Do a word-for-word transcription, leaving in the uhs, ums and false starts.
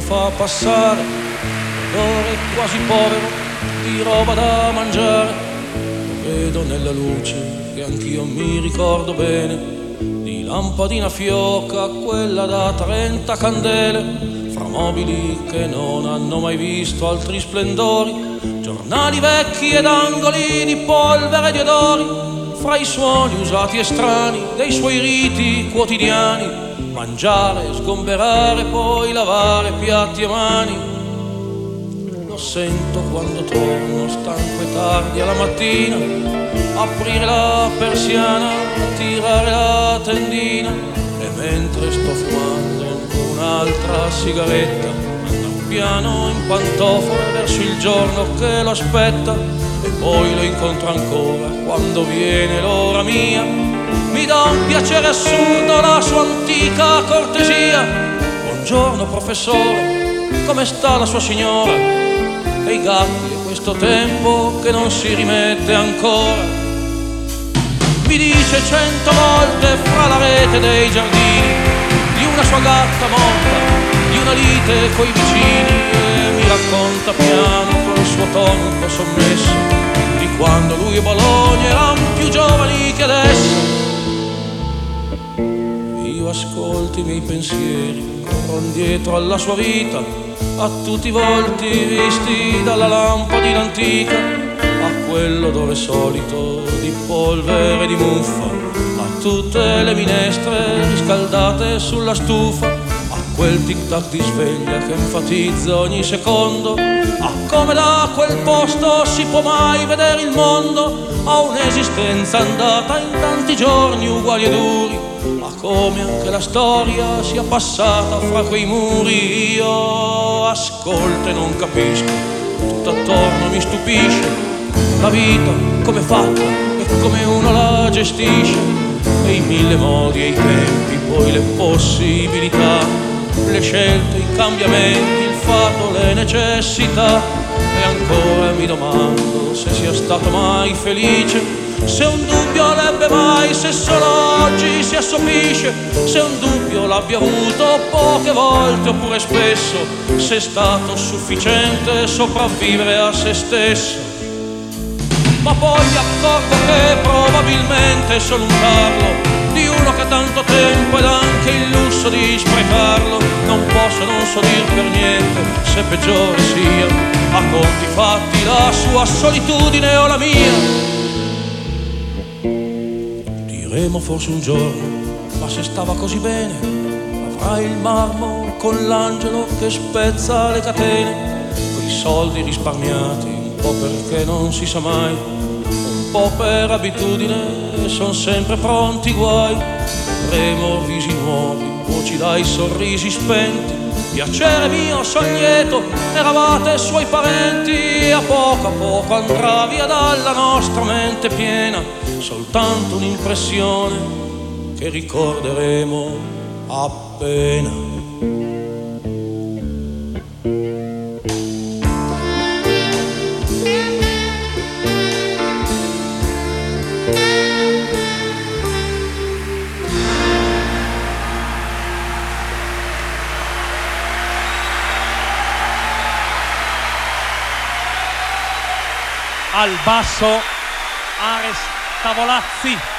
fa passare l'odore quasi povero di roba da mangiare. Lo vedo nella luce che anch'io mi ricordo bene, di lampadina fioca, quella da trenta candele, fra mobili che non hanno mai visto altri splendori, giornali vecchi ed angoli di polvere e di odori, fra i suoni usati e strani dei suoi riti quotidiani, mangiare, sgomberare, poi lavare piatti e mani. Lo sento quando torno stanco e tardi alla mattina, aprire la persiana, tirare la tendina, e mentre sto fumando un'altra sigaretta, andar piano in pantofole verso il giorno che lo aspetta, e poi lo incontro ancora quando viene l'ora mia. Mi dà un piacere assurdo la sua antica cortesia. Buongiorno professore, come sta la sua signora? E i gatti e questo tempo che non si rimette ancora. Mi dice cento volte fra la rete dei giardini di una sua gatta morta, di una lite coi vicini, e mi racconta piano col suo tono un po' sommesso di quando lui e Bologna erano più giovani che adesso. Io ascolto i miei pensieri, corro indietro alla sua vita, a tutti i volti visti dalla lampadina antica, a quello dove solito di polvere e di muffa, a tutte le minestre riscaldate sulla stufa, a quel tic-tac di sveglia che enfatizza ogni secondo, a come da quel posto si può mai vedere il mondo, a un'esistenza andata in tanti giorni uguali e duri, a come anche la storia sia passata fra quei muri. Io ascolto e non capisco, tutto attorno mi stupisce, la vita come è fatta e come uno la gestisce, e i mille modi e i tempi, poi le possibilità, le scelte, i cambiamenti, il fato, le necessità. E ancora mi domando se sia stato mai felice, se un dubbio l'ebbe mai, se solo oggi si assopisce, se un dubbio l'abbia avuto poche volte oppure spesso, se è stato sufficiente sopravvivere a se stesso. Ma poi mi accorgo che probabilmente è solo un tarlo di uno che ha tanto tempo ed anche il lusso di sprecarlo. Non posso, non so dir per niente se peggiore sia, a conti fatti la sua solitudine o la mia. Diremo forse un giorno, ma se stava così bene, avrà il marmo con l'angelo che spezza le catene, quei soldi risparmiati, un po' perché non si sa mai, un po' per abitudine, son sempre pronti guai. Avremo visi nuovi, voci dai sorrisi spenti, piacere mio soglieto, eravate suoi parenti, e a poco a poco andrà via dalla nostra mente piena soltanto un'impressione che ricorderemo appena. Al basso Ares Tavolazzi.